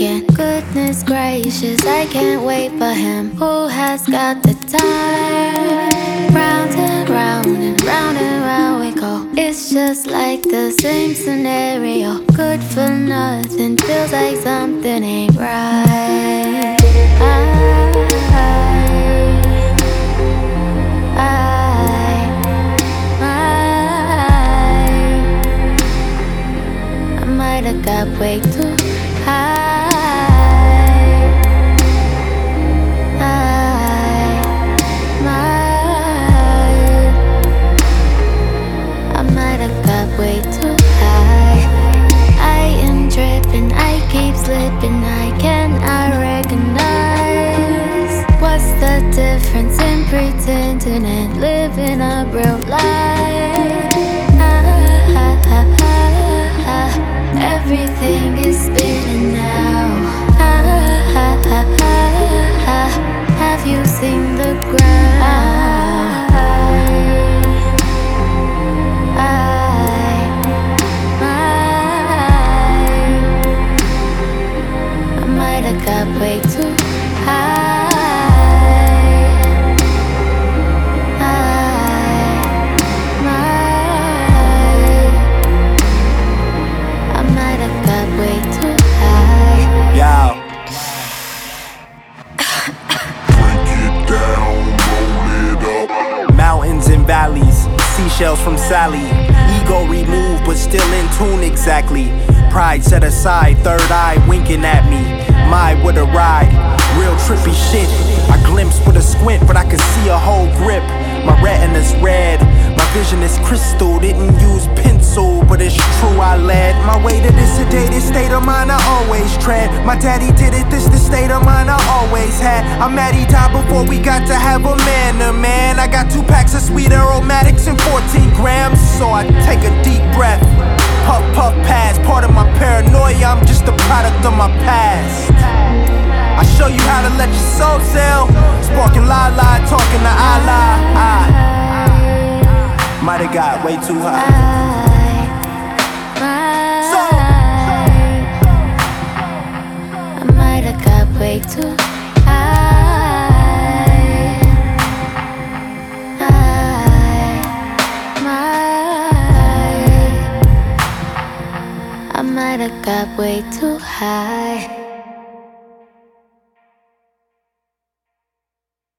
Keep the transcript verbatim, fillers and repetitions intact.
again. Goodness gracious, I can't wait for him. Who has got the time? Round and round and round and round we go. It's just like the same scenario. Good for nothing, feels like something ain't right. I, I, I, I might have got way too high. Way too high. I am dripping, I keep slipping. I cannot recognize what's the difference in pretending and living a real life. Ah, ah, ah, ah, ah. Everything is spinning now. Ah, ah, ah, ah, ah. Have you seen the ground? Ah, got way too high. I, I, I might have got way too high. Yo. Break it down, roll it up. Mountains and valleys, seashells from Sally. Ego removed, but still in tune exactly. Pride set aside, third eye winking at me. My, what a ride, real trippy shit. I glimpse with a squint, but I can see a whole grip. My retina's red, my vision is crystal. Didn't use pencil, but it's true I led my way to this sedated state of mind I always tread. My daddy did it, this the state of mind I always had. I'm mad he died before we got to have a man to man. I got two packs of sweet aromatics and fourteen grams, so I take a deep breath. Puff, puff, pass, part of my paranoia, I'm just a product of my past. I show you how to let your soul sail. Sparking la la, talking to Allah. I might have got way too high. I, I might have got way too high. I, I might have got way too high.